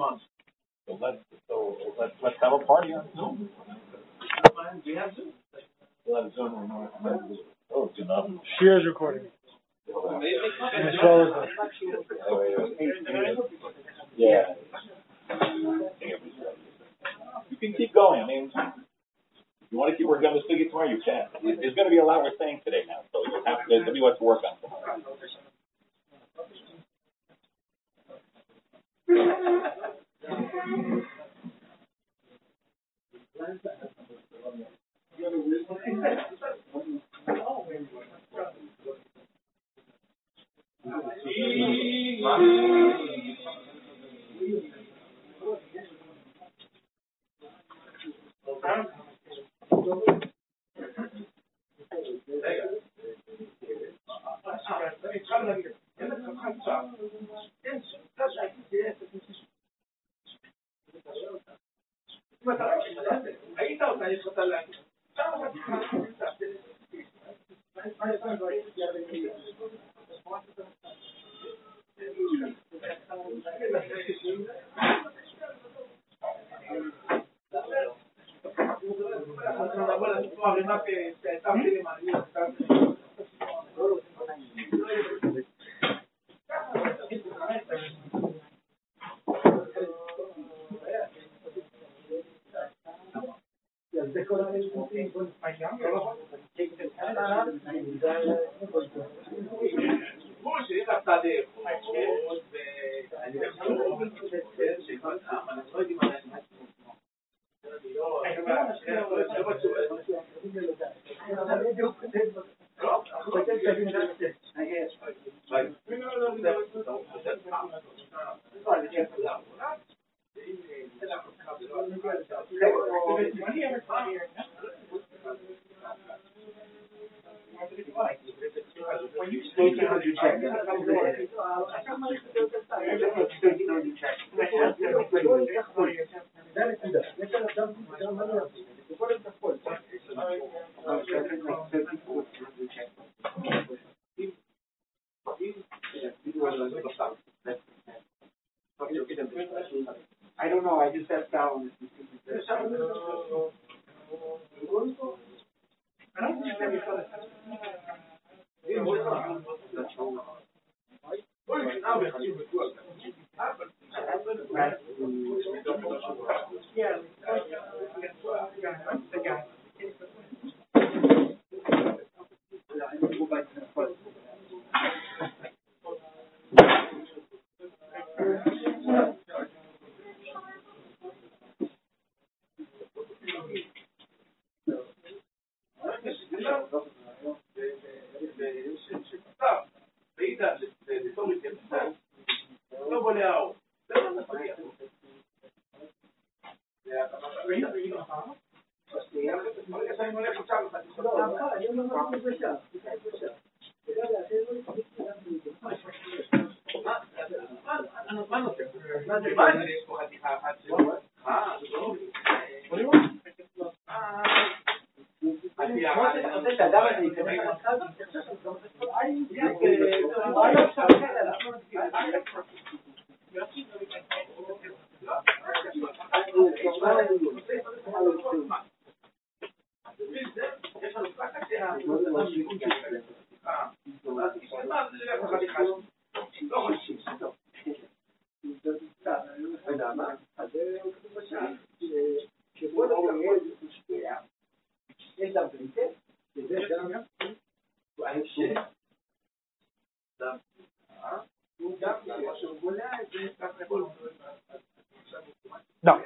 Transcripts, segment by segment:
month. So let's have a party on Zoom. We have Zoom. We'll have Zoom. Oh, it's enough. Shear's recording. And as well as yeah. You can keep going. I mean, if you want to keep working on this figure tomorrow, you can. There's going to be a lot we're saying today now, so you have to, there's going to be what to work on tomorrow. I don't know, I just sat down. No.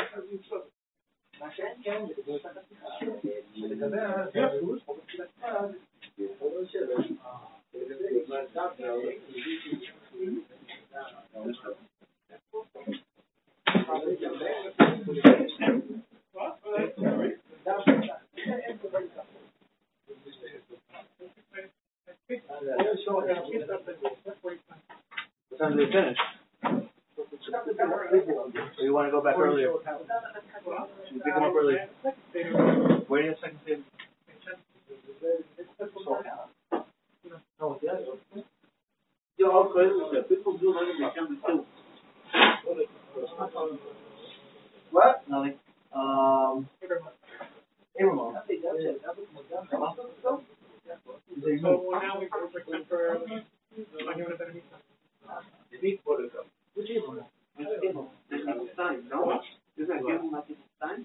What time do they finish? Or you want to go back earlier? You pick them up earlier. Waiting a second. People do Nothing. Abraham. So now we go for which Abraham? Stein, no? Isn't that given like Stein?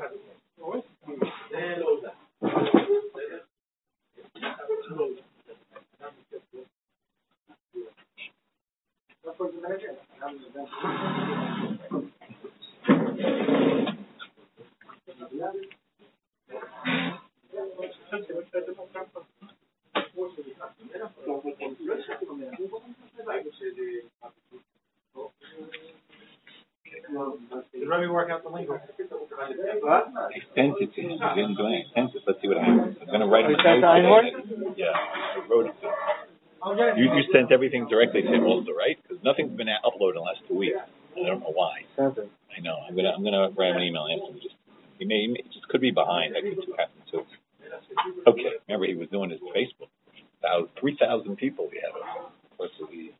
Did Remy work out the lingo? I sent it to him. I didn't do anything. I sent it. Let's see what happens. I'm going to write him a note today. Yeah, I wrote it to him. You sent everything directly to him also, right? Because nothing's been uploaded in the last 2 weeks. I don't know why. I know. I'm gonna write him an email and ask him. He just could be behind. That could happen too. Okay. Remember, he was doing his Facebook. 3,000 people we have. Of course,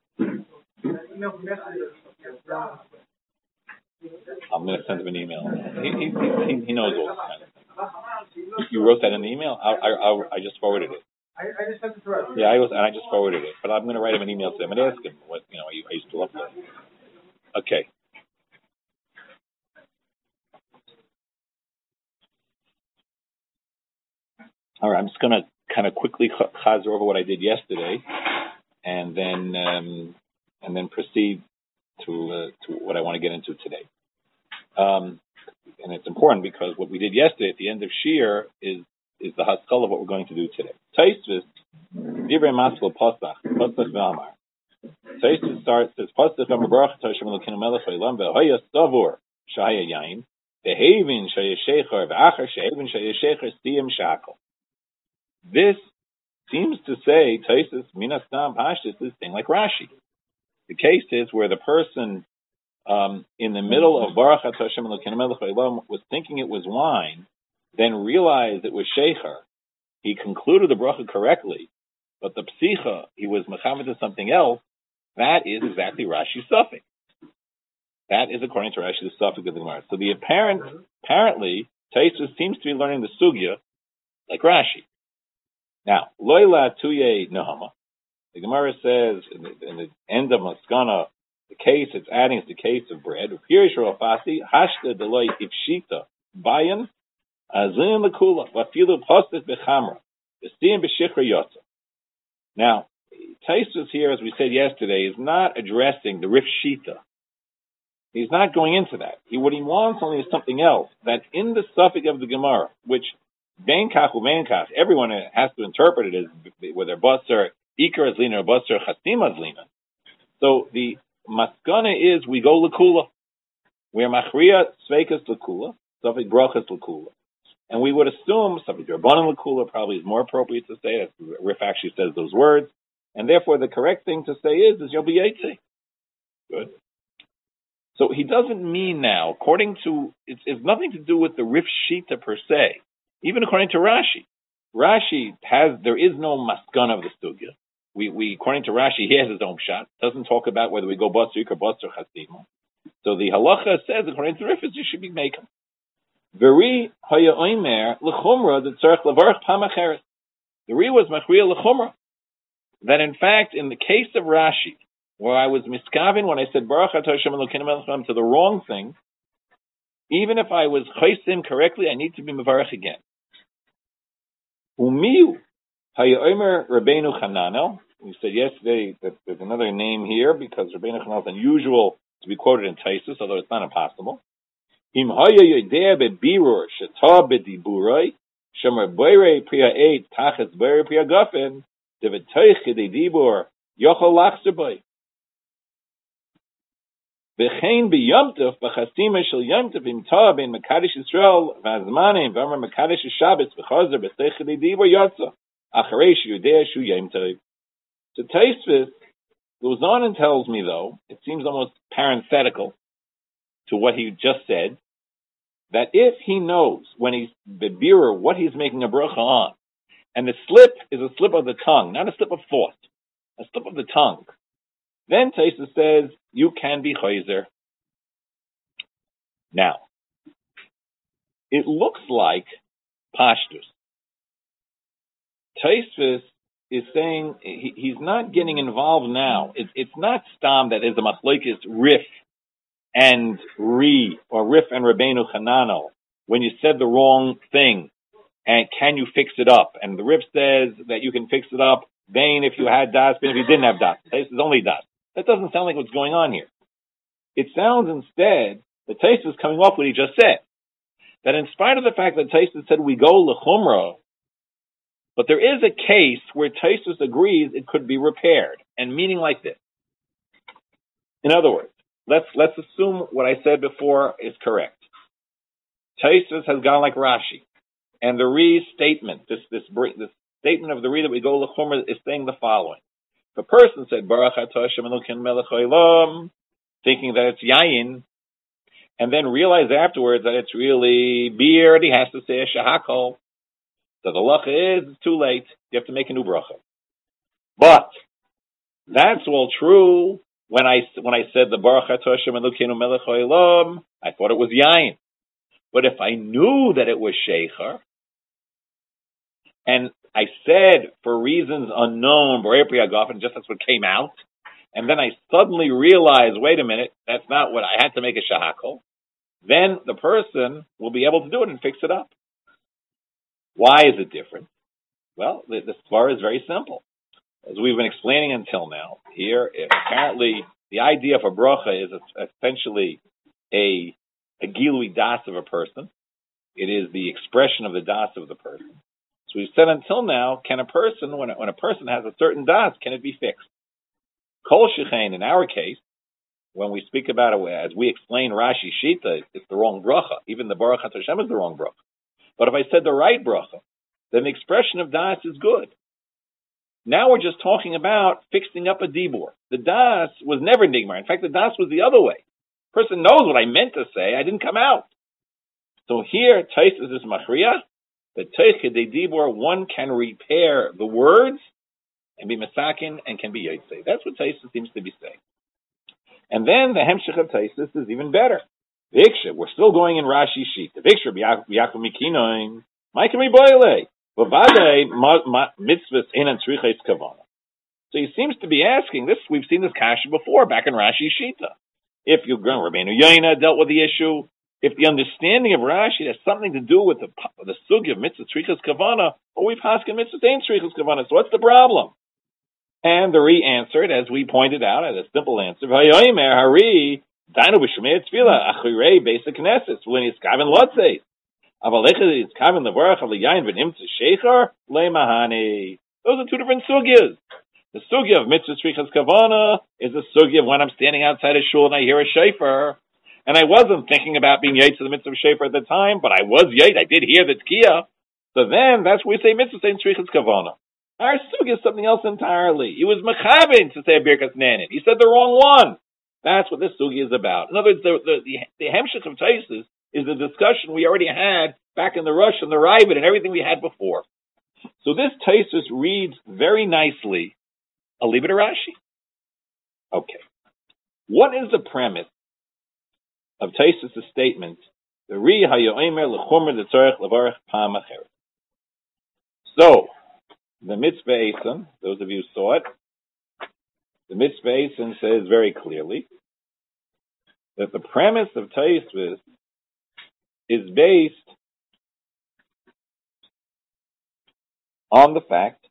I'm going to send him an email. He knows all this kind of thing. You wrote that in the email? I just forwarded it. I just sent it to her. Yeah, I just forwarded it. But I'm going to write him an email to him and ask him what, are you still up there? Okay. All right, I'm just going to kind of quickly chazer over what I did yesterday, and then proceed to what I want to get into today. And it's important because what we did yesterday at the end of Shir is the haskell of what we're going to do today. Taisvis, Divrei Maskell Pasach V'Amar. Taisvis starts says Pasach V'Amar Hashem Elokeinu Melech Haolam V'Hoya Savur Shaya Yain V'Havin Shaya Shecher V'Achar Shehavin Shaya Shecher Stiyam Shakel. This seems to say Taisvis Minastam Pashtus is thing like Rashi. The case is where the person in the middle of Baruch Hashem Elokeinu Melech Haolam was thinking it was wine, then realized it was shecher. He concluded the bracha correctly, but the psicha, he was mechamed to something else. That is exactly Rashi's suffix. That is according to Rashi the suffix of the Gemara. So the apparently, Taisus seems to be learning the sugya like Rashi. Now, loyla tuye nahama. The Gemara says in the end of Maskana, the case it's adding is the case of bread. Pirish rofasi hashta deloy ifshita bayan azin lekula vafilu postet bechamra v'stiyim b'shikra yotza. Now, Taisus here, as we said yesterday, is not addressing the Rif Shita. He's not going into that. What he wants only is something else. That in the suffix of the Gemara, which Benkach u'Benkach, everyone has to interpret it as whether Basar Ikar Azlina or Basar Chasim Azlina. So the Maskana is we go Lakula. We're Machriya Sveikas Lakula, suffix Brachas Lakula. And we would assume suffix Rabbanan Lakula probably is more appropriate to say. Rif actually says those words. And therefore the correct thing to say is you'll be Yetzi. Good. So he doesn't mean now, according to, it's nothing to do with the Rif Shita per se. Even according to Rashi. There is no maskana of the sugya. We according to Rashi, he has his own shot. Doesn't talk about whether we go basur or basur chasima. So the halacha says, according to Rif, you should be making. Veri haya oimer lechumra the tzarech levarach pamacheres. The Ri was machriya lechumra. That in fact, in the case of Rashi, where I was miskavin when I said Baruch Atah Hashem Elokeinu Melech Haolam to the wrong thing, even if I was chaysim correctly, I need to be mevarach again. Umiu hayomer Rabbeinu Chananel. We said yesterday that there's another name here because Rabbeinu Chananel is unusual to be quoted in Taisus, although it's not impossible. Im haya yodea bebirur sheta bediburoi shemer boirei priya eit tachas boirei priya gafen devetoich kedibur yochol lachserboy. V'chein b'yomtov b'chasima shel yomtov im tov in Mekadesh Yisrael v'azmanim v'amar Mekadesh Shabbos v'chazer b'seichel diva yotza acharei sheyudei shu yomtov. So Taisvis goes on and tells me, though, it seems almost parenthetical to what he just said, that if he knows when he's bebirur what he's making a bracha on, and the slip is a slip of the tongue, not a slip of thought, a slip of the tongue, then Taisus says, you can be chayzer. Now, it looks like Pashtus. Tosfos is saying he's not getting involved now. It's not Stam that is a machlokes Rif and Ri, or Rif and Rabbeinu Hananel, when you said the wrong thing, and can you fix it up? And the Rif says that you can fix it up, Bain if you had Das, Bain if you didn't have Das. This is only Das. That doesn't sound like what's going on here. It sounds instead, the Tosfos is coming off what he just said, that in spite of the fact that Tosfos said we go L'chumra, but there is a case where Tosfos agrees it could be repaired, and meaning like this. In other words, let's assume what I said before is correct. Tosfos has gone like Rashi, and the Re statement, this statement of the Re that we go L'chumra is saying the following. If a person said Baruch Atah Hashem Elokeinu Melech Haolam, thinking that it's Yayin, and then realize afterwards that it's really beer, and he has to say a Shahakol. So the halacha is, it's too late. You have to make a new bracha. But that's all true. When I said the Baruch Atah Hashem Elokeinu Melech Haolam, I thought it was Yayin. But if I knew that it was Sheikha, and I said for reasons unknown, and just that's what came out, and then I suddenly realized, wait a minute, that's not what I had to make a Shahakol, then the person will be able to do it and fix it up. Why is it different? Well, the svara is very simple. As we've been explaining until now, here, apparently, the idea of a bracha is essentially a gilui das of a person. It is the expression of the das of the person. So we've said until now, can a person, when a person has a certain das, can it be fixed? Kol shechein, in our case, when we speak about it, as we explain Rashi Shita, it's the wrong bracha. Even the Baruch Atah Hashem is the wrong bracha. But if I said the right bracha, then the expression of das is good. Now we're just talking about fixing up a dibur. The das was never nigmar. In fact, the das was the other way. The person knows what I meant to say. I didn't come out. So here, Tosfos is machriya. The teiche de dibur, one can repair the words and be mesakin and can be yotzei. That's what Tosfos seems to be saying. And then the hemshech of Tosfos is even better. Viksha, we're still going in Rashi sheet. The Viksha b'yakum mikinoin, ma'ikam riboyle, v'vadei mitzvahs inan tzriches kavana. So he seems to be asking this. We've seen this kasha before back in Rashi Shita. If you're going, Rabbeinu Yoina dealt with the issue. If the understanding of Rashi has something to do with the sugi of mitzvah tzriches kavana, or we've hasken mitzvah ain't tzriches kavana. So what's the problem? And the Re answered, as we pointed out, as a simple answer, Vayomer Hari. Dino b'shmei tefila achirei basic knesses when he's kaven lotzei. Avalecha is kaven levarach of leyayin v'nimtze sheichar leimahani. Those are two different sugyas. The sugya of mitzvah tzrichas kavana is the sugya of when I'm standing outside a shul and I hear a shofar, and I wasn't thinking about being yait to the mitzvah shofar at the time, but I was yait. I did hear the tkiya. So then that's what we say mitzvah saying tzrichas kavana. Our sugya is something else entirely. He was mechaben to say a birkas nanin. He said the wrong one. That's what this sugi is about. In other words, the hemshech of Tosfos is the discussion we already had back in the Rush and the Ravid and everything we had before. So this Tosfos reads very nicely a Libet Rashi. Okay. What is the premise of Tosfos' statement? The Ri hayomer lechumer detzorech levarach pam acheret. So, the Mitzvah Eisen, those of you who saw it, the Mitzvah Eisen says very clearly that the premise of Tosfos is based on the fact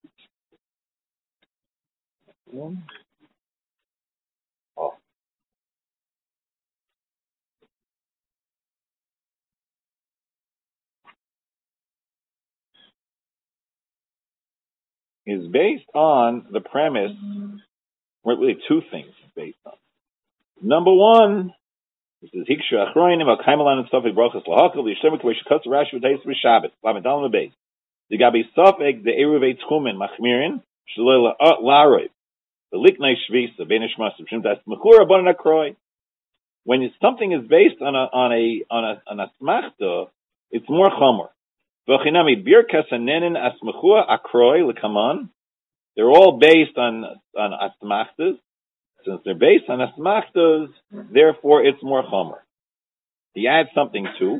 is based on the premise, really two things based on. Number one, this is Hiksha Achroinim, Al Kaimalan and Sofik Brachas Lahakal, the Yishemek, where she cuts the Rashi with Tais with Shabbat, Lamedal and the base. The Gabi Sofik, the Eruvei Tchumen, Machmirin, Shalila Laroi, the Liknei Shvisa, Benishmas, Shimtas, Mechura, Bonan Akroi. When something is based on a smachta, it's more chomer. V'chinami birkas hanenin asmachua akroi lekaman. They're all based on asmachtas. Since they're based on asmachtas, therefore it's more chomer. He adds something too.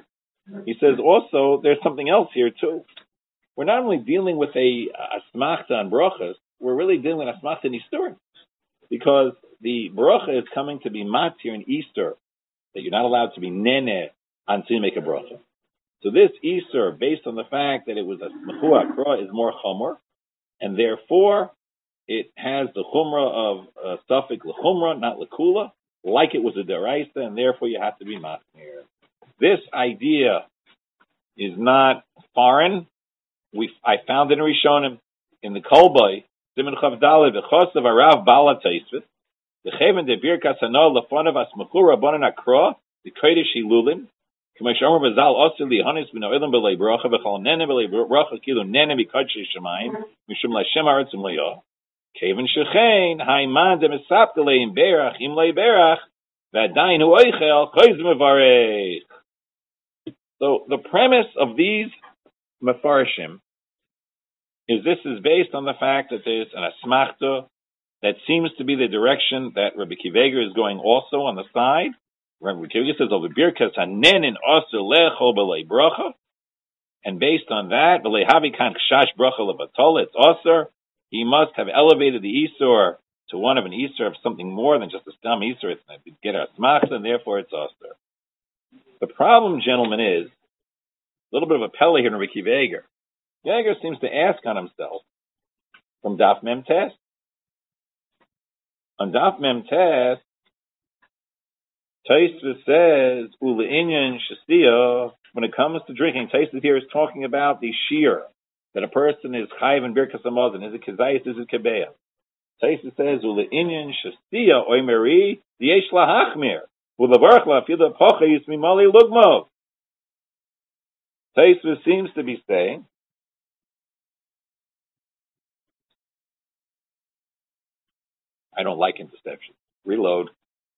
He says also there's something else here too. We're not only dealing with a smachta on brachas, we're really dealing with a smachta in Easter, because the bracha is coming to be matir in Easter, that you're not allowed to be nene until you make a bracha. So this Easter, based on the fact that it was a mechua akra, is more chomer, and therefore it has the chumrah of suffix lechumrah, not lekula, like it was a deraisa, and therefore you have to be machmir. This idea is not foreign. I found it in Rishonim, in the Kolbay, Siman Chav Daled, the Chos of Arav Bala Teisvet, the Cheven de Birkas Hano Lefonav Asmachur Rabbanan Akra, the Kodesh Hilulim, K'may Shomer Bazal Osir Lihanis B'no Ilam B'lei Bracha B'chol Nene B'lei Bracha Kilu Nene B'Kodesh Shemayim Mishum Lashem Aratzim Le'yah Keven Shechein Haiman De Mesapte Le'im Berach Im Le'i Berach V'adayin Hu Oichel Choiz Mevarech. So the premise of these Mefarshim is this is based on the fact that there's an asmachta that seems to be the direction that Rabbi Akiva Eiger is going also on the side. Rabbi Akiva Eiger says, "Over birkas hanenin aser lecho b'lei bracha," and based on that, b'lei havi kan kshash bracha levatol, it's aser. He must have elevated the isur to one of an isur of something more than just a stam isur. It's not get a asmachta, and therefore it's aser. The problem, gentlemen, is a little bit of a pella here in Rabbi Akiva Eiger. Yeager seems to ask on himself from Daf Mem Tes. On Daf Mem Tes, Tosfos says, "Ule'inyan shestiya." When it comes to drinking, Tosfos here is talking about the shear that a person is chayiv in birkas hamazon. Is it kezayis? Is it kebeya? Tosfos says, "Ule'inyan shestiya oimeri yesh lahachmir ulevarach la'afila pochayis mimali lugmov." Tosfos seems to be saying, I don't like interception. Reload.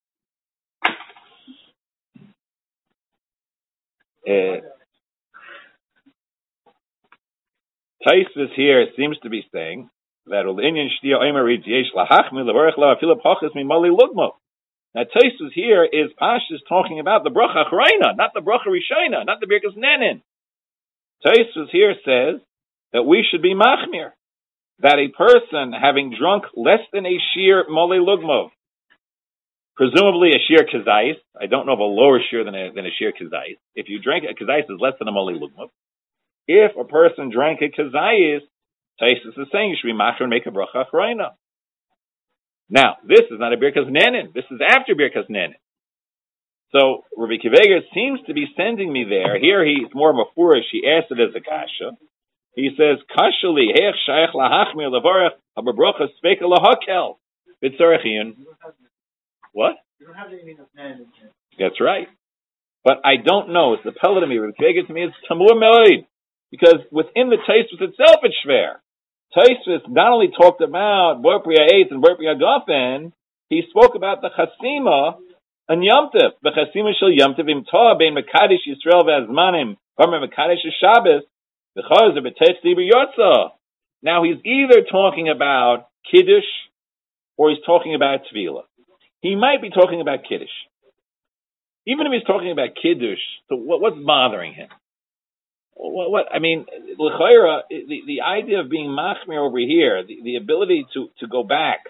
Tosfos here seems to be saying that now Tosfos here is Pashas talking about the bracha achrayna, not the bracha rishayna, not the birkas nenin. Tosfos here says that we should be machmir, that a person having drunk less than a shear mole lugmov, presumably a shear kazais, I don't know of a lower shear than a shear kazais. If you drink a kazais is less than a mole lugmov. If a person drank a kazais, Tosfos is saying you should be machmir and make a bracha achrayna. Now, this is not a birkas nenin. This is after birkas nenin. So Rabbi Akiva Eiger seems to be sending me there. Here he's more of a furish. He asked it as a kasha. He says, "Kashali heich shaykh lahachmir levarach habrocha speka lahakel b'tzarechiyun." What? You don't have anything of nan. That's right. But I don't know. It's the pellet to me. Rabbi Akiva Eiger to me it's tamur meloid, because within the Tosfos itself it's shver. Tosfos not only talked about Bar Priya Eitz and Bar Priya Gofen, he spoke about the chasima and Yom Tov. The chasima shel Yom Tov im toa bein mekadesh Yisrael ve'azmanim v'mer mekadesh Shabbos. Now he's either talking about Kiddush or he's talking about Tefillah. He might be talking about Kiddush. Even if he's talking about Kiddush, so what's bothering him? What I mean, l'chayra, the idea of being machmir over here, the ability to go back.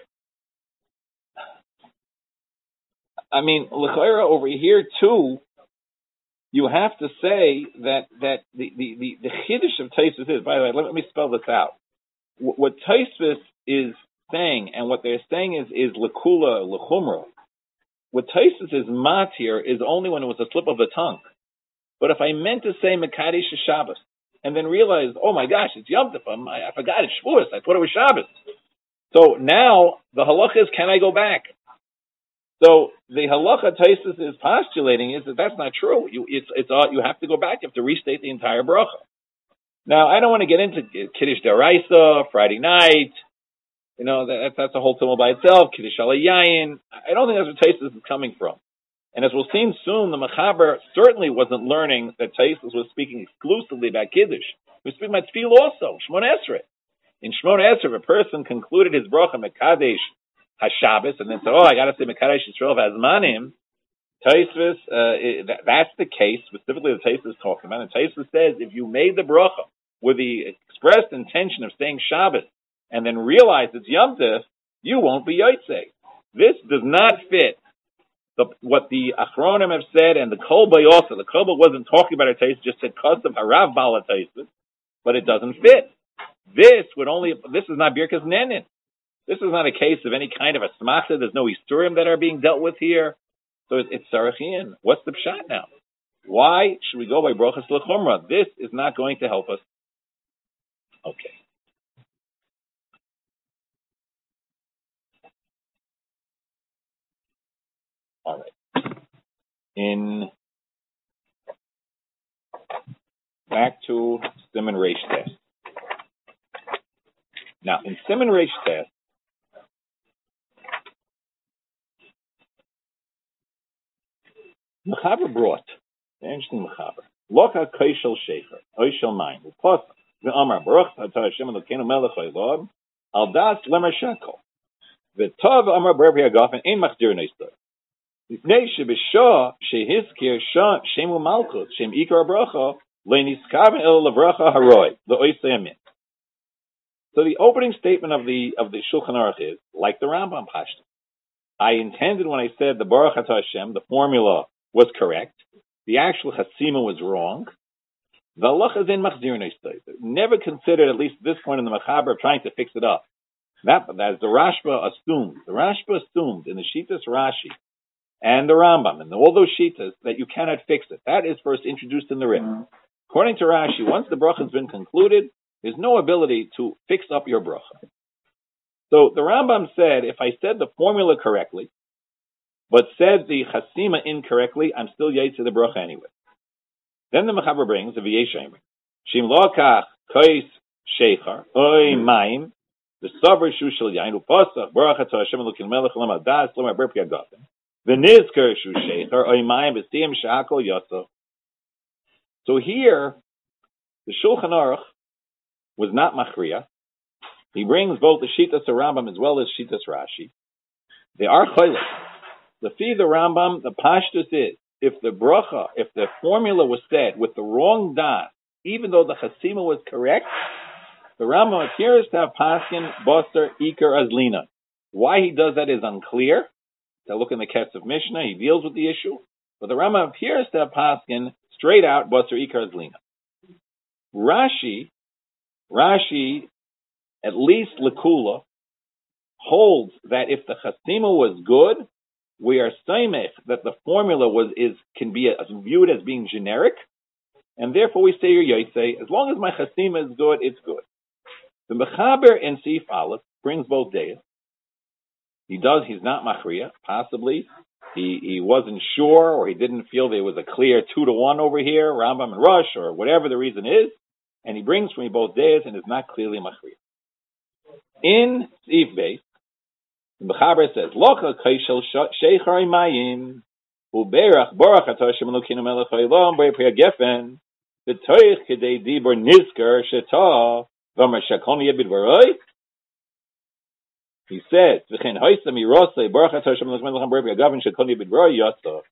I mean, l'chayra over here too. You have to say that the chiddush of Tosfos is. By the way, let me spell this out. What Tosfos is saying, and what they're saying is lekula lechumra. What Tosfos is matir is only when it was a slip of the tongue. But if I meant to say mekadesh Shabbos and then realized, oh my gosh, it's Yom Tov, I forgot it's Shavuos. I thought it was Shabbos. So now the halacha is, can I go back? So the halacha Tosfos is postulating is that that's not true. You have to go back. You have to restate the entire bracha. Now I don't want to get into Kiddush Daraisa, Friday night. You know that's a whole tumult by itself. Kiddush Alayayin. I don't think that's where Tosfos is coming from. And as we'll see soon, the Mechaber certainly wasn't learning that Tosfos was speaking exclusively about Kiddush. He was speaking about Tefillah also, Shmona Esrei. In Shmona Esrei, if a person concluded his bracha Mekadesh HaShabbos and then said, I got to say Mekadesh Yisrael V'Azmanim, Taisvis, that's the case, specifically the Taisvis is talking about. And Taisvis says if you made the bracha with the expressed intention of saying Shabbos and then realize it's Yom Tov, you won't be Yotzei. This does not fit what the Achronim have said, and the Kolba also. The Kolba wasn't talking about a Taisvis, just said Kosav Harav Bala Taisvis, but it doesn't fit. This is not Birkas Nenin. This is not a case of any kind of a Smachta. There's no Isurim that are being dealt with here. So it's Sarachian. What's the pshat now? Why should we go by Brochas L'chumra? This is not going to help us. Okay. All right. Back to Siman Reish Tes. Now, in Siman Reish Tes, Mechaber brought, interesting Mechaber, Loka Kaishel Shecher, Oishel Maim, Upas, Ve'amar Baruch Atah Hashem Elokeinu Melech Haolam, Al Das Lemer Shekel, Ve'tov Amar Baruch Hagafen Ein Machzir Neistor. Mipnei Shebishah Shehizkir Shemu Malchus Shem Ikar Bracha Leiniskaven El Lavracha Haroi LeOisei Amin. So the opening statement of the Shulchan Aruch is like the Rambam Pashto. I intended when I said the Baruch Atah Hashem, the formula was correct. The actual Hasima was wrong. The halacha is in Machzir Neistor. Never considered, at least at this point in the Mechaber, of trying to fix it up. That as the Rashba assumed. The Rashba assumed in the Shitas Rashi and the Rambam and all those Shitas that you cannot fix it. That is first introduced in the Rif. According to Rashi, once the bracha has been concluded, there's no ability to fix up your bracha. So the Rambam said, if I said the formula correctly, but said the Chasima incorrectly, I'm still Yaitz the bracha anyway. Then the Mechaber brings the V'yesh Eimer. Shim lokach kois sheichar, oy maim, the sabr shushel yain, upasach, baruch atah Hashem elokeinu melech haolam al das, lo mer pi agafen. V'nizker shu sheichar, oy maim, v'stiyim sha'akol yotzo. So here, the Shulchan Aruch was not machriya. He brings both the Shitas Rambam as well as Shitas Rashi. They are choilek. The fee the Rambam, the pashtus is, if the formula was said with the wrong das, even though the Chasima was correct, the Rambam appears to have paskin Boser Iker Azlina. Why he does that is unclear. To look in the Ketz of Mishnah, he deals with the issue. But the Rambam appears to have paskin straight out Boser Iker Azlina. Rashi, at least Lekula, holds that if the Chasima was good, we are saimech that the formula can be viewed as being generic, and therefore we say your Yotzei, as long as my Chasima is good, it's good. The Mechaber in Sif Aleph brings both days. He's not Machriya, possibly. He wasn't sure, or he didn't feel there was a clear 2-1 over here, Rambam and Rush, or whatever the reason is, and he brings from me both days and is not clearly Machriya. In Sif Beis, the Mechaber says, Locha kaishel sheichar imayim, uberach borach atah Hashem elokeinu melech haolam b'rei pri hagefen, v'toich kedei dibur nizker shetah, v'amar shakoni yebid v'roi. He says, V'chen hoisa mirosei borach atah Hashem elokeinu melech haolam b'rei pri hagefen, shakoni yebid v'roi yotza.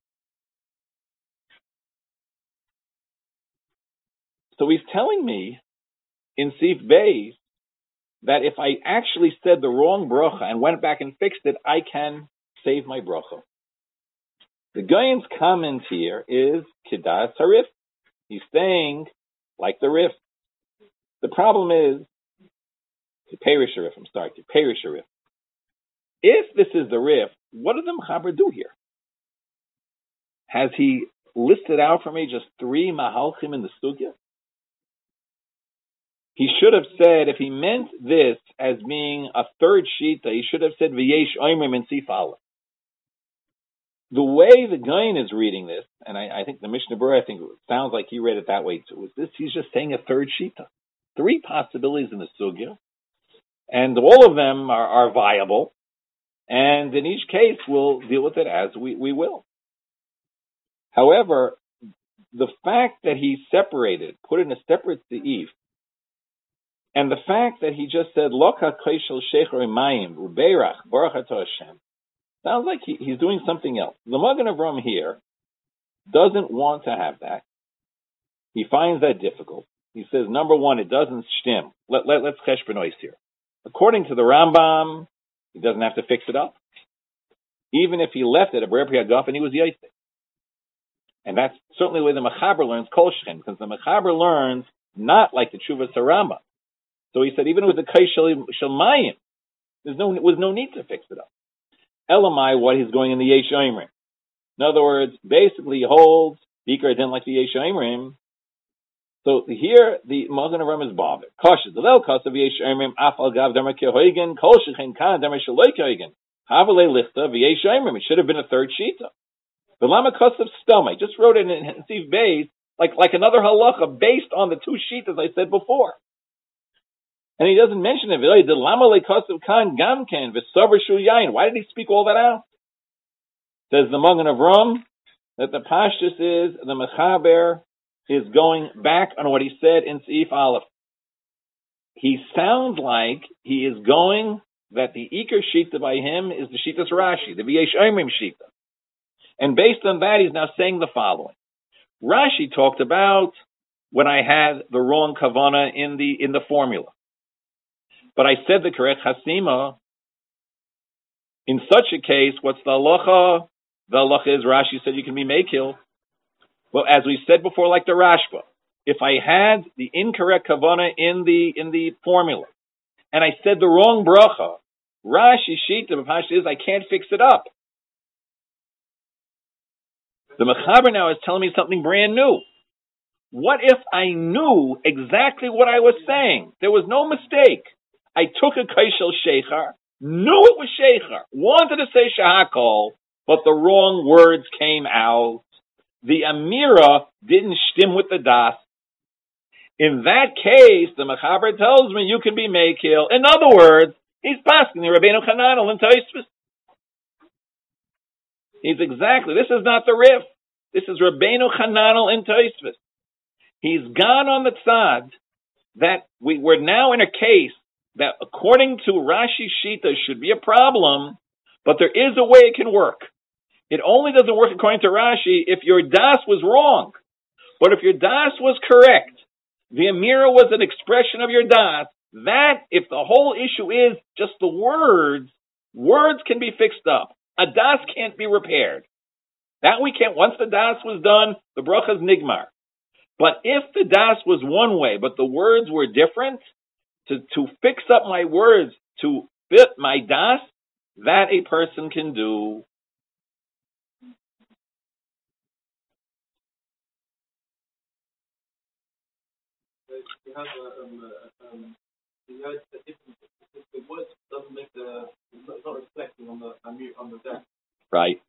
So he's telling me in Sif Beis that if I actually said the wrong bracha and went back and fixed it, I can save my bracha. The Gaon's comment here is Kedas Harif. He's saying, like the Rif. The problem is, to Perish Harif. If this is the Rif, what did the Mechaber do here? Has he listed out for me just 3 Mahalchim in the Sugya? He should have said, if he meant this as being a third shita, he should have said V'yesh Oimrim in Sif Aleph. The way the Gaon is reading this, and I think the Mishnah Berurah, I think it sounds like he read it that way too, is this, he's just saying a third shita. 3 possibilities in the Sugya, and all of them are viable, and in each case we'll deal with it as we will. However, the fact that he separated, put in a separate seif, and the fact that he just said, Loka Kaishel Sheichar Imayim, Ubeirach, Baruch Atah Hashem, Sounds like he's doing something else. The Magen Avram here doesn't want to have that. He finds that difficult. He says, number one, it doesn't stem. Let's cheshbonos here. According to the Rambam, he doesn't have to fix it up. Even if he left it, a Brer Pri Hagaf, and he was Yaitse. And that's certainly the way the Mechaber learns Kol Shechem, because the Mechaber learns not like the Tshuvas Rambam. So he said, even with the Kai Shalmayim, there was no need to fix it up. Elamai, what he's going in the Yesh Oimrim. In other words, basically he holds, Hikar didn't like the Yesh Oimrim. So here, the Magen Avram is bothered. Cautious. The Lel Kasav Yesh Oimrim, Afal Gav Derma Kehoigen, Kol Shechem Kan Derma Shaloi Kehoigen. Havale Lichta, V'yesh Oimrim. It should have been a third Shita. The Lama Kasav Stomach just wrote it in Siv Beis, like another halacha based on the two Shitas I said before. And he doesn't mention it. Why did he speak all that out? Says the Magen Avram that the Pashtus is the Mechaber is going back on what he said in Seif Aleph. He sounds like he is going that the Iker Shita by him is the Shitas Rashi, the V'yesh Oimrim Shita. And based on that, he's now saying the following. Rashi talked about when I had the wrong kavana in the formula. But I said the correct chasima. In such a case, what's the halacha? The halacha is Rashi said you can be mekil. Well, as we said before, like the Rashba, if I had the incorrect kavana in the formula, and I said the wrong bracha, Rashi shita is I can't fix it up. The Mechaber now is telling me something brand new. What if I knew exactly what I was saying? There was no mistake. I took a kaishel sheichar, knew it was sheichar, wanted to say shahakol, but the wrong words came out. The amira didn't stim with the das. In that case, the Mechaber tells me you can be mekil. In other words, he's passing the Rabbeinu Chananel in Tosfos. This is not the Rif. This is Rabbeinu Chananel in Tosfos. He's gone on the tzad that we're now in a case that according to Rashi Shita should be a problem, but there is a way it can work. It only doesn't work according to Rashi if your das was wrong. But if your das was correct, the Amira was an expression of your das, that if the whole issue is just the words can be fixed up. A das can't be repaired. That we can't. Once the das was done, the bracha's nigmar. But if the das was one way, but the words were different, to fix up my words to fit my das, that a person can do. You have the words doesn't make it's not reflecting on the deck. Right.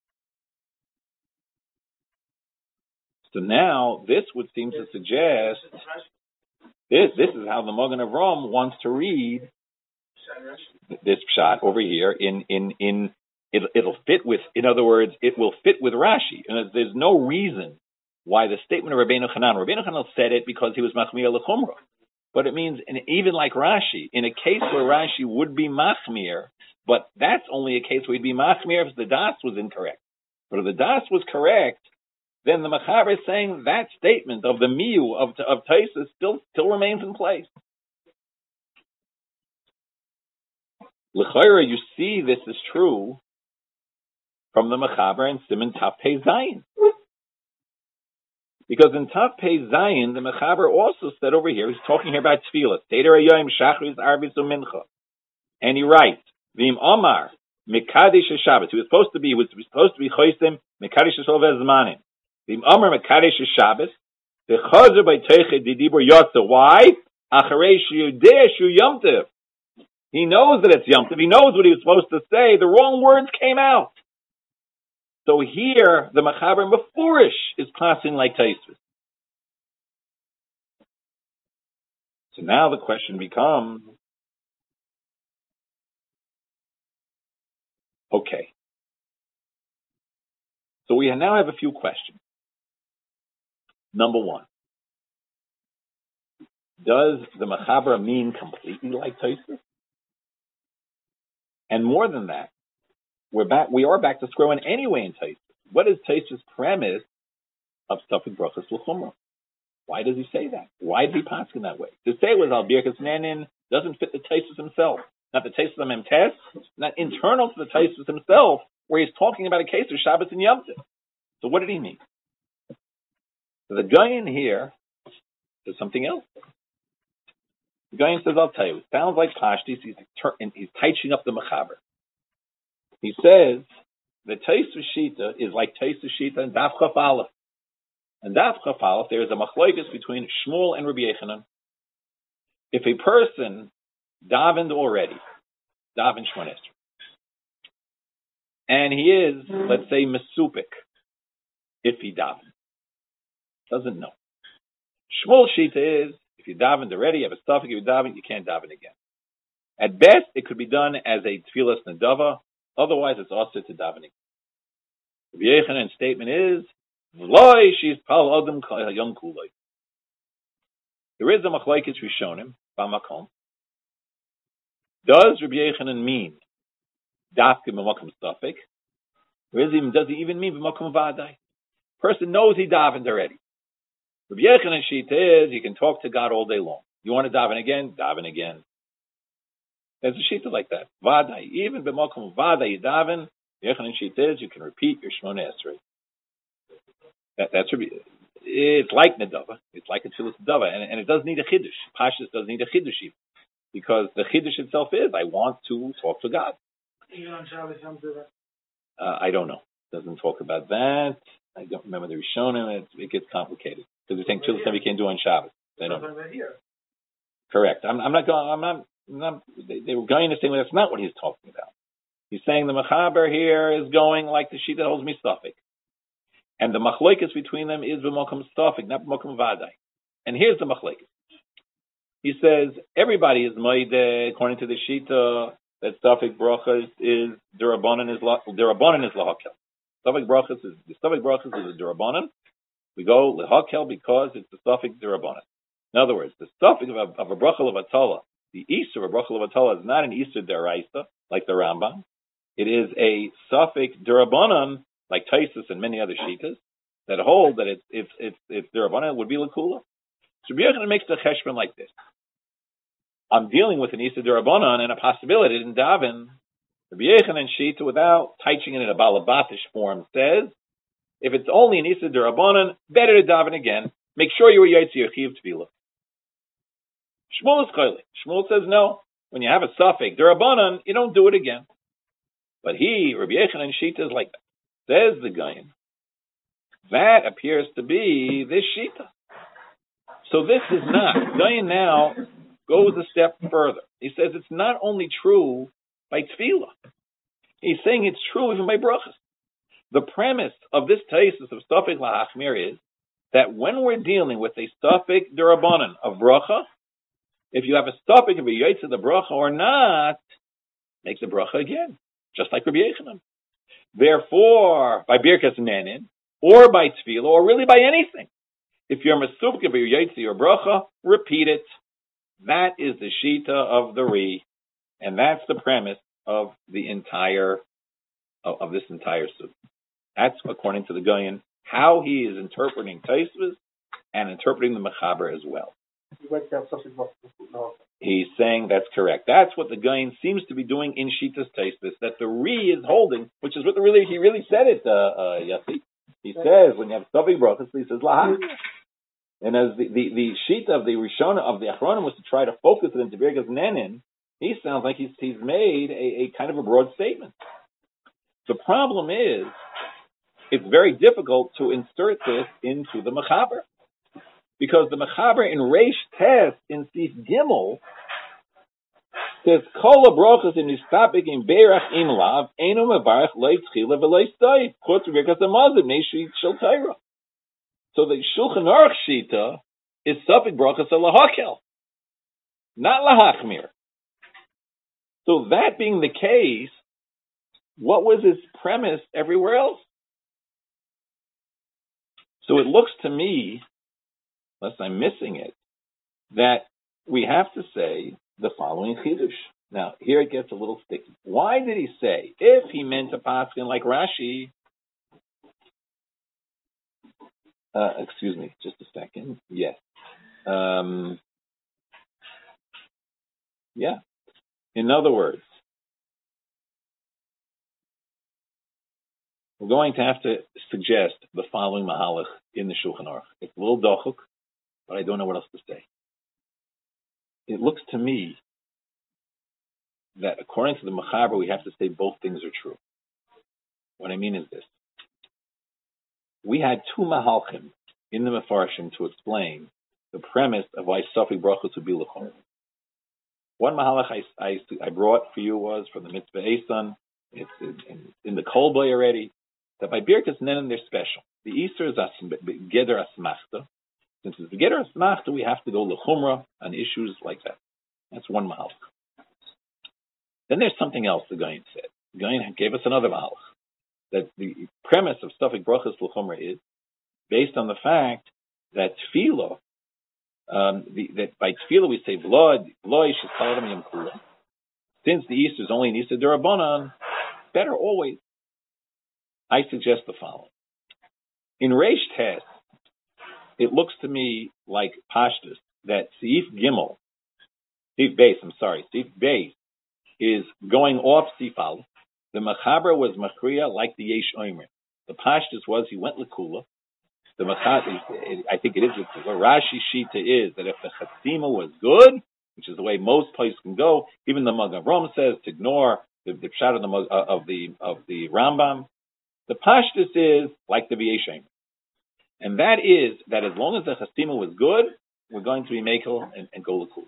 So now this would seem to suggest this is how the Magen Avram wants to read this pshat over here. It'll fit with. In other words, it will fit with Rashi, and there's no reason why the statement of Rabbeinu Chanan said it because he was machmir l'chumra. But it means, and even like Rashi, in a case where Rashi would be machmir, but that's only a case where he'd be machmir if the das was incorrect. But if the das was correct, then the Mechaber is saying that statement of the miyu of Tosfos still remains in place. L'chayra, you see this is true from the Mechaber and Siman Taf Pei Zayin. Because in Taf Pei Zayin, the Mechaber also said over here, he's talking here about Tefillah, Seder Hayoim, Shachris, Arvis, Mincha. And he writes, V'im Omar, Mekadesh Shabbat. He was supposed to be Chosim, Mekadesh Zmanim. V'im Omar, Mekadesh Shabbat. V'chazer by Teiche Didibur Yotza. Why? Acharei Shiyudeh Shu Yom Tov. He knows that it's Yom Tov. He knows what he was supposed to say. The wrong words came out. So here, the Mechaber Mefurish is classing like Tosfos. So now the question becomes, okay. So we now have a few questions. Number one, does the Mechaber mean completely like Tosfos? And more than that, We are back to square one anyway in Taisus. What is Taisus' premise of Safek Brachas L'Chumrah? Why does he say that? Why did he pass in that way? To say it was Al Birkas Nanin doesn't fit the Taisus himself. Not the Taisus of Memtes, not internal to the Taisus himself, where he's talking about a case of Shabbos and Yom Tov. So what did he mean? So the guy in here says something else. The guy says, I'll tell you, it sounds like Pashtis, he's touching up the Mechaber. He says, the Taisus Shita is like Taisus Shita and Daf Chaf Aleph. And Daf Chaf Aleph, there is a machlokes between Shmuel and Rabbi Yechanan. If a person davened already, davened Shmoneh Esrei, and he is, let's say, mesupik, if he davened, doesn't know. Shmuel Shita is, if you davened already, you have a stuff, if you daven, you can't daven again. At best, it could be done as a tefillas nedava. Otherwise, it's also to davening. Rabbi Yechanan's statement is, "V'loi she's pal adam yom kuloi." There is a machlokes rishonim b'makom. Does Rabbi Yechanan mean dafke b'makom stafik? Or does he even mean b'makom vaday? Person knows he davened already. Rabbi Yechanan's sheet is you can talk to God all day long. You want to daven again? Daven again. There's a sheet like that. Vaday, even b'makom vaday you daven. Yechanan's sheet is you can repeat your Shmoneh Esrei. That's it's like Nedava. It's like a Tfilas Nedava. And it does need a Chiddush. Pashas does need a Chiddush even. Because the Chiddush itself is, I want to talk to God. Even on Shabbos, Yom Tov. I don't know. It doesn't talk about that. I don't remember the Rishonim. It gets complicated. Because we think Tfilas we can't do on Shabbos. They don't. Correct. They were going to say, well, that's not what he's talking about. He's saying the Mechaber here is going like the sheet that holds me Safek. And the machlokes between them is b'makom stafik, not b'makom vaday. And here's the machlokes. He says everybody is moide according to the shita that stafik brachas is derabanan is lahakel. Stafik brachas is a derabanan. We go lahakel because it's the stafik derabanan. In other words, the stafik of a bracha levatala, the Isur of a bracha levatala is not an Isur deraisa like the Rambam. It is a stafik derabanan, like Taisus and many other shitas, that hold that it's Derabanan, it would be Lakula. So Rabbi Yechanan makes the cheshbon like this. I'm dealing with an Isa Derabanan and a possibility in daven. Rabbi Yechanan shita, without touching it in a balabatish form, says, if it's only an Isa Derabanan, better to daven again. Make sure you were Yaitzi Yechiv Tefillah. Shmuel is Chaylik. Shmuel says no. When you have a Safek Derabanan, you don't do it again. But Rabbi Yechanan shita is like that. Says the Gaon, that appears to be this shita. So this is not. Gaon now goes a step further. He says it's not only true by tefillah. He's saying it's true even by brachas. The premise of this Taisus of Stafik Lahachmir is that when we're dealing with a Stafik Derabanan of bracha, if you have a Stafik of a Yaitz of the bracha or not, make the bracha again, just like Rabbi Yechanan. Therefore, by Birkas Nanin, or by Tefillah, or really by anything, if you're Mesupka, but you're Yaitzi or Bracha, repeat it. That is the Shita of the Ri, and that's the premise of the entire, of this entire Sugya. That's according to the Gaon, how he is interpreting Taisvus and interpreting the Mechaber as well. He's saying that's correct. That's what the Gaon seems to be doing in Shitas Taisvus, that the Ri is holding, which is what he really said it, Yossi. He says, when you have Stavik Brachas, he says, Laha. And as the Shita of the Rishona of the Achronim was to try to focus it into Birkas Nanin, he sounds like he's made a kind of a broad statement. The problem is, it's very difficult to insert this into the Mechaber. Because the Mechaber in Reish Tes in Sif Gimel says, Kol ha-brochas in Nistapik in Beirach im Lav, Einu mevarach loy tchila v'loy stoy, chutz v'birkas hamazon, neshit shel Torah. So the Shulchan Aruch Shita is Safek Brachas lahakel, not lahachmir. So that being the case, what was his premise everywhere else? So it looks to me, unless I'm missing it, that we have to say the following chiddush. Now, here it gets a little sticky. Why did he say, if he meant a paskin like Rashi, excuse me, just a second. Yes. Yeah. In other words, we're going to have to suggest the following mahalach in the Shulchan Aruch. It's a little dochuk, but I don't know what else to say. It looks to me that according to the Mechaber, we have to say both things are true. What I mean is this. We had two mahalchim in the Mefarshim to explain the premise of why Safek Brachos would be l'chum. One mahalach I brought for you was from the Mitzvah Eisan. It's in the Kol Boy already. That by Birkas Nenin they're special. The Easter is Geder Asmachta. Since it's Geder Asmachta, we have to go l'chumra on issues like that. That's one mahalach. Then there's something else the Gaon said. The Gaon gave us another mahalach. That the premise of Safek Brachos l'chumra is based on the fact that tefillah, that by tefillah we say blood, yom kula. Since the Easter is only an Easter d'Rabbanan, better always. I suggest the following. In Reish Tes, it looks to me like Pashtus that Seif Beis is going off Sifal. The Mechaber was Machriya like the Yesh Oimrim. The Pashtus was he went Lekula. The Mechaber, I think it is Lekula. Rashi Shita is that if the Chatzima was good, which is the way most places can go, even the Magen Avraham says to ignore the pshat of the Rambam. The Pashtus is like the V'yeshem. And that is that as long as the Chastima was good, we're going to be Mekel and go L'kul.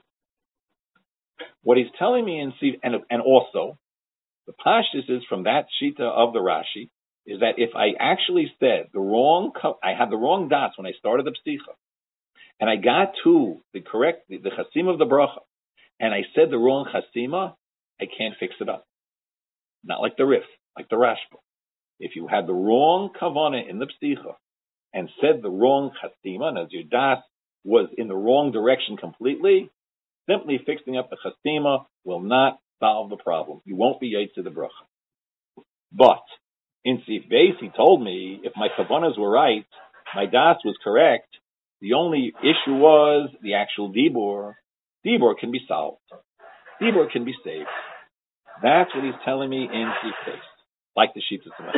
What he's telling me and also, the Pashtus is from that Shita of the Rashi, is that if I actually said I had the wrong dots when I started the Psicha, and I got to the Chasima of the Bracha, and I said the wrong Chasima, I can't fix it up. Not like the Rif, like the Rashba. If you had the wrong kavana in the psicha and said the wrong chastima, and as your das was in the wrong direction completely, simply fixing up the chastima will not solve the problem. You won't be yetz to the bracha. But in Seif Beis, he told me if my kavanas were right, my das was correct. The only issue was the actual dibur. Dibur can be solved. Dibur can be saved. That's what he's telling me in Seif Beis. Like the sheep of the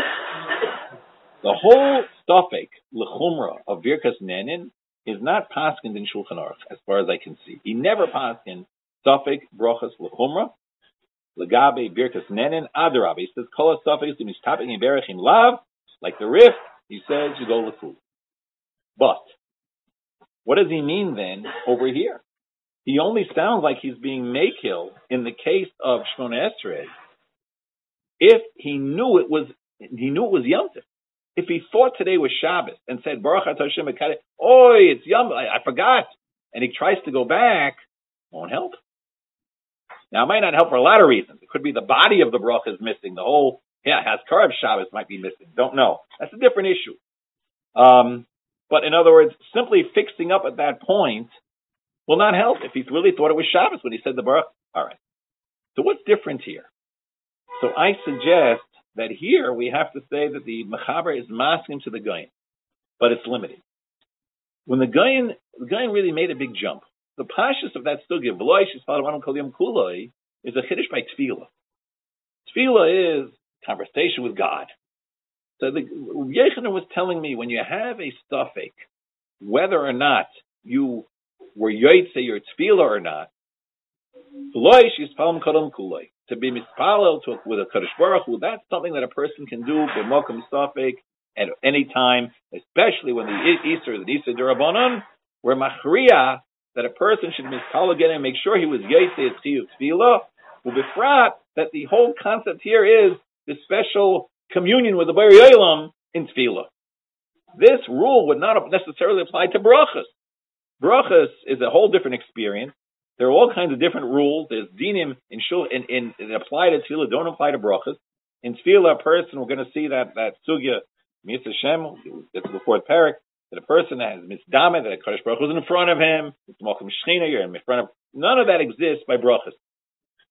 The whole Safek l'chumra of Birkas Nenin is not paskined in Shulchan Aruch, as far as I can see. He never paskined Safek Brachos l'chumra, legabe Birkas Nenin adarab. He says kol Safek is mishtabing in berachim lav, like the Rif. He says you go l'kul. But what does he mean then over here? He only sounds like he's being makil in the case of Shmona Esrei. If he knew it was Yom Tov. If he thought today was Shabbos and said Baruch Atah Hashem Ekadeh, it's Yom, I forgot, and he tries to go back, won't help. Now it might not help for a lot of reasons. It could be the body of the bracha is missing. The whole Haskarav Shabbos might be missing. Don't know. That's a different issue. But in other words, simply fixing up at that point will not help if he really thought it was Shabbos when he said the Baruch. All right. So what's different here? So I suggest that here we have to say that the Mechaber is masking to the Gaon, but it's limited. When the Gaon really made a big jump. The pashas of that sugya, v'lo ish yisfal adam kol yom kuloi, is a chiddush by tefillah. Tefillah is conversation with God. So the Yechanan was telling me when you have a safek, whether or not you were yoytze your tefillah or not, v'lo ish yisfal kol yom kuloi. To be mispalel with a Kadosh Baruch Hu, that's something that a person can do b'mokum safek at any time, especially when the Easter is the Easter d'Rabbanan, where machriya that a person should mispalel again and make sure he was yetze his chiyuv tefillah. Ubifrat that the whole concept here is the special communion with the Bari Olam in tefillah. This rule would not necessarily apply to brachas. Brachas is a whole different experience. There are all kinds of different rules. There's dinim in apply to tefillah, don't apply to brachas. In tefillah, a person, we're going to see that sugya, Mitzvah Shem, that's the fourth parak, that a person has mitzdamet, that a Kadosh Baruch Hu is in front of him, it's malchum shechina, you're in front of, none of that exists by brachas.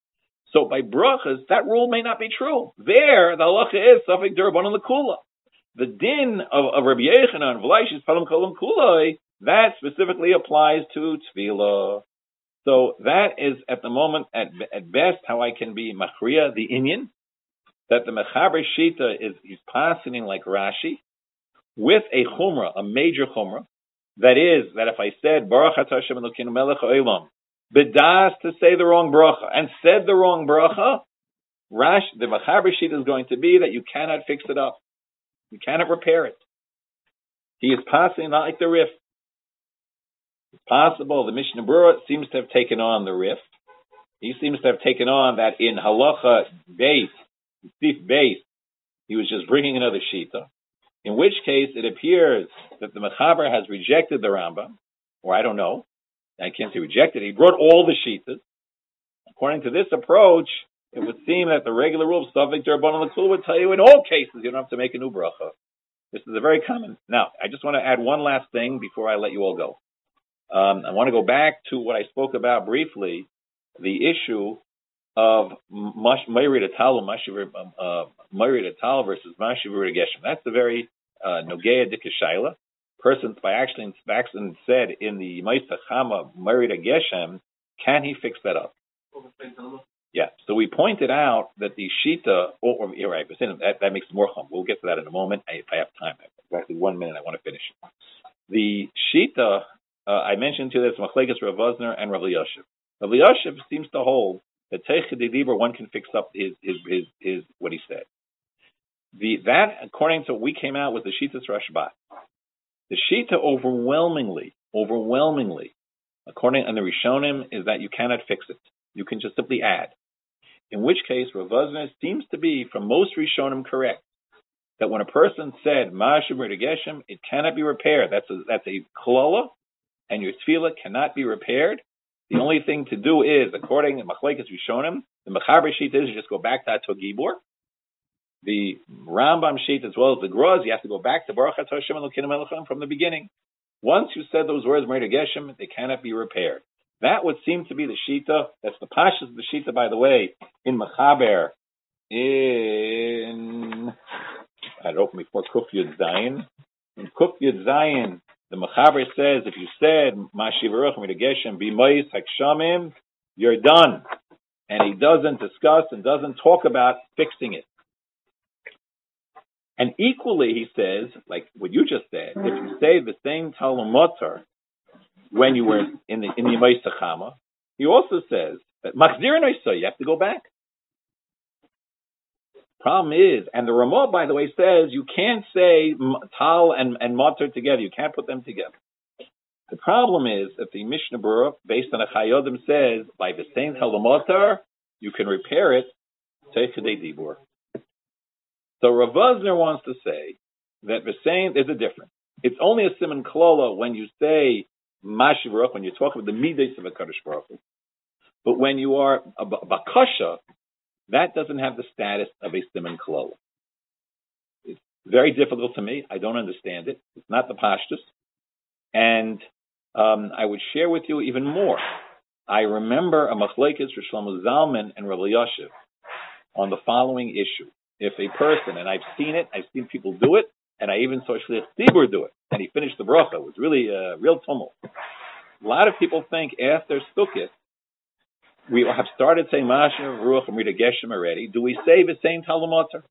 So by brachas, that rule may not be true. There, the halacha is safek d'Rabbanan l'kula. The din of Rabbi Yechanan, v'laishis palam kolam kulai, that specifically applies to tefillah. So that is, at the moment, at best, how I can be machriya, the inyan, that the mechaber shita he's passing like Rashi, with a chumrah, a major chumrah, that is, that if I said, Baruch atah Hashem Elokeinu melech ha'olam, bedas to say the wrong bracha, and said the wrong bracha, the mechaber shita is going to be that you cannot fix it up. You cannot repair it. He is passing not like the Rif. It's possible the Mishnah Berurah seems to have taken on the Rif. He seems to have taken on that in halacha base, Sif base, he was just bringing another shita. In which case, it appears that the mechaber has rejected the Rambam, or I don't know. I can't say rejected. He brought all the shitas. According to this approach, it would seem that the regular rule of Safek d'Rabbanan l'kula would tell you in all cases you don't have to make a new bracha. This is a very common. Now, I just want to add one last thing before I let you all go. I want to go back to what I spoke about briefly, the issue of Mayrid Atal versus Mashivur Geshem. That's a very Nogea Dikashayla. Persons by accident said in the Ma'aseh Chama Mayrid Geshem, can he fix that up? Yeah, so we pointed out that the Shita, you're right, that makes more chum. We'll get to that in a moment if I have time. Exactly 1 minute, I want to finish. The Shita, I mentioned to this, Machlekes Rav Vosner and Rav Elyashiv. Rav Elyashiv seems to hold that Teichad Dibur, one can fix up his what he said. That, according to what we came out with the Shitas Rashbat, the Shita overwhelmingly, according to the Rishonim, is that you cannot fix it. You can just simply add. In which case, Rav Vosner seems to be, from most Rishonim, correct. That when a person said, Ma'ashem Geshem, it cannot be repaired. That's a klola, and your tefillah cannot be repaired. The only thing to do is, according to Machlekes Rishonim, the Mechaber sheet is you just go back to Ato Gibor. The Rambam sheet, as well as the Groz, you have to go back to Baruch atah Hashem Elokeinu melech ha'olam from the beginning. Once you said those words, Ma'aseh Geshem, they cannot be repaired. That would seem to be the Shita. That's the Pashas of the Shita, by the way, in Mechaber. I'd open before Kuf Yud Zayin. In Kuf Yud Zayin, the Mechaber says, if you said, Mashiv Ma'aseh Geshem, B'mois Hakshamim, you're done. And he doesn't discuss and doesn't talk about fixing it. And equally, he says, like what you just said, if you say the same Talmud Motor when you were in the Ma'aseh Chama, he also says that Machzir Noisa, you have to go back. Problem is, and the Ramah, by the way, says you can't say Tal and Motor together. You can't put them together. The problem is that the Mishnah Berurah, based on a Chayodim, says by the same Talmud Motor, you can repair it. Teichadei Dibur. So Rav Vosner wants to say that the same is a difference. It's only a siman klola when you say Mashiv Baruch, when you talk about the midas of a Kadosh Baruch Hu. But when you are a bakasha, that doesn't have the status of a siman klola. It's very difficult to me. I don't understand it. It's not the pashtus. And I would share with you even more. I remember a machlekes for Shlomo Zalman and Rav Elyashiv on the following issue. If a person, and I've seen it, I've seen people do it, and I even saw Shliach Tzibur do it, and he finished the bracha. It was really a real tumult. A lot of people think after Sukkot, we have started saying Ma'aseh Ruach and Rita Geshem already. Do we say the same Talmud Motor?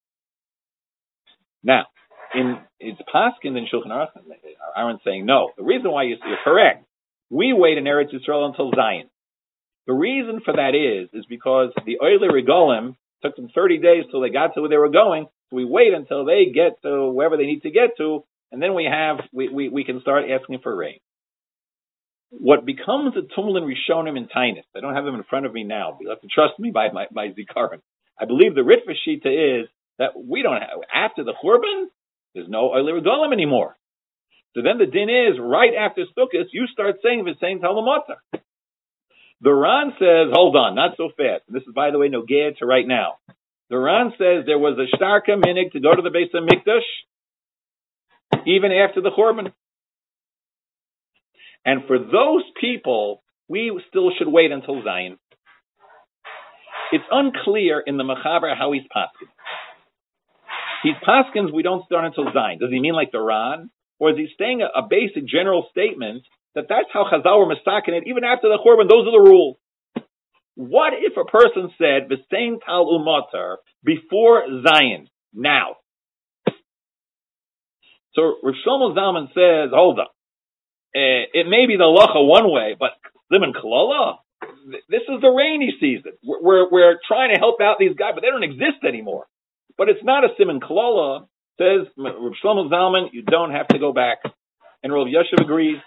Now, it's Paskin and Shulchan Aruch, Aaron's saying no. The reason why you're correct, we wait in Eretz Yisrael until Zion. The reason for that is because the Oile Regolim took them 30 days till they got to where they were going. So we wait until they get to wherever they need to get to, and then we can start asking for rain. What becomes a tumul in Rishonim and Tainus, I don't have them in front of me now, but you'll have to trust me by my Zikaron. I believe the Ritva Shita is that we don't have, after the Churban, there's no Oile Regolim anymore. So then the din is, right after Sukkot, you start saying the same Talmud Motor. The Ran says, hold on, not so fast. This is, by the way, Nogea to right now. The Ran says there was a Shtarka Minig to go to the Beis HaMikdash even after the Churban. And for those people, we still should wait until Zion. it's unclear in the Mechaber how he's paskin. He's paskins, we don't start until Zayin. Does he mean like the Ran? Or is he saying a basic general statement that that's how Chazal were mistaken it, even after the Churban, those are the rules? What if a person said, V'sein tal umatar, before Zayin, now? So Rav Shlomo Zalman says, hold on. It may be the halacha one way, but Siman Kalala, this is the rainy season. We're trying to help out these guys, but they don't exist anymore. But it's not a Siman Kalala. Says Rav Shlomo Zalman, you don't have to go back. And Rav Yoshev agrees.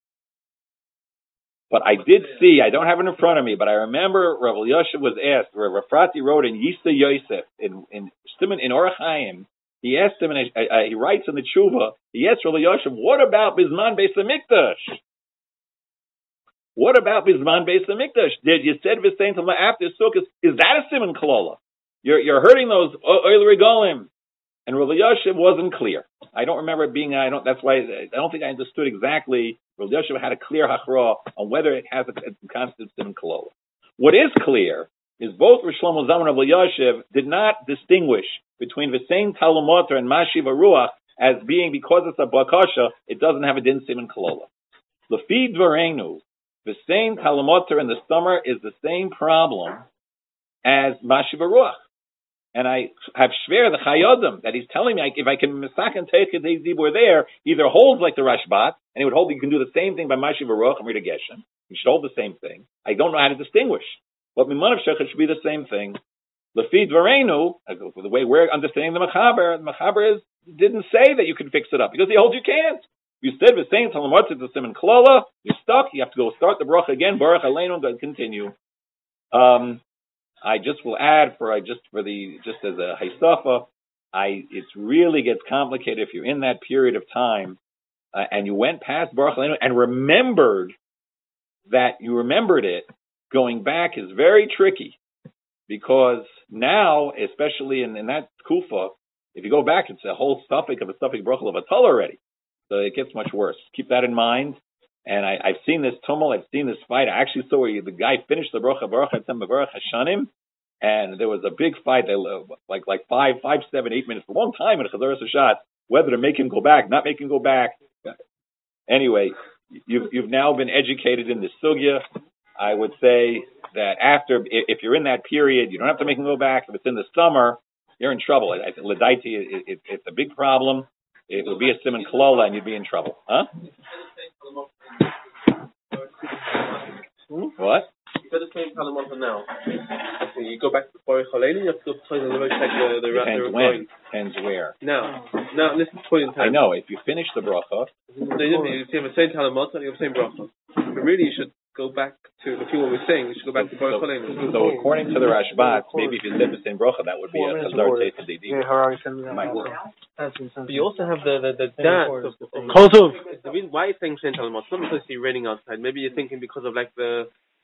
But I did see, I don't have it in front of me, but I remember Rav Yoshev was asked, where Rafrati wrote in Yisa Yosef, in Orach Chaim, he asked him, and he writes in the Tshuva, he asked Rav Yoshev, what about Bizman Beis HaMikdash? What about Bizman Beis HaMikdash? Did you said V'sein Tal after Sukkot? Is that a Siman Kalala? You're hurting those Oil Regalim. And Rav Yoshev wasn't clear. I don't remember it being. That's why I don't think I understood exactly. Rav Yoshev had a clear hachra on whether it has a constant Siman Kalala. What is clear is both Rav Shlomo Zalman and Rav Yoshev did not distinguish between V'sein Tal umatar and Mashiv Ruach as being, because it's a bakasha, it doesn't have a din Siman Kalala. Lefi Dvareinu, V'sein Tal umatar in the summer is the same problem as Mashiv Ruach. And I have Shver, the Chayodim, that he's telling me if I can Misakan Teichid Zibur there, either holds like the Rashbat, and he would hold you can do the same thing by Mashiv Ruach and Rita Geshem. You should hold the same thing. I don't know how to distinguish. But Mimanav Shechet should be the same thing. Lefi Dvareinu, the way we're understanding the Mechaber didn't say that you can fix it up, because he holds you can't. You said V'sein Tal umatar to Siman Kalala, you're stuck, you have to go start the bracha again, Baruch Aleinu, and continue. I just will add just as a Haisafa, it really gets complicated if you're in that period of time and you went past Baruch Aleinu and remembered it. Going back is very tricky, because now, especially in that kufa, if you go back, it's a whole suffix of a suffix Baruch Levatal already, so it gets much worse. Keep that in mind. And I've seen this tumult, I've seen this fight. I actually saw where the guy finished the bracha, Baruch Hashanim, and there was a big fight, like 5, 7, 8 minutes, a long time in Chazaras Hashat, whether to make him go back, not make him go back. Anyway, you've now been educated in this sugya. I would say that if you're in that period, you don't have to make him go back. If it's in the summer, you're in trouble. I think L'daiti, it's a big problem. It will be a Siman Kalala, and you'd be in trouble. Huh? What? You got the same Tal umatar now. So you go back to Baruch Aleinu, you have to go to the Depends when. Depends where. Now, this is the point in time. I know, if you finish the bracha. You have the same Tal umatar, you have the same bracha. But really, you should go back to, if you what we're saying, you should go back to Baruch Aleinu. So according to the Rashbat, maybe if you said the same bracha, that would be a Chazar Teitz Didi. Might work. But you also have the dance of Kosov. the reason why you're saying Tal umatar, not because you're raining outside. Maybe you're thinking because of like the